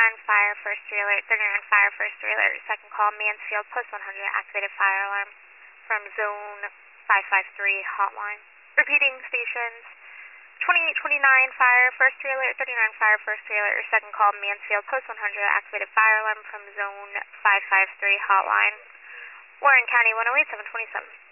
fire, first 3 alert, 39 fire, first 3 alert, second call, Mansfield, post 100, activated fire alarm from zone 553 hotline. Repeating stations, 2829 fire, first 3 alert, 39 fire, first 3 alert, second call, Mansfield, post 100, activated fire alarm from zone 553 hotline. Warren County 108, 727.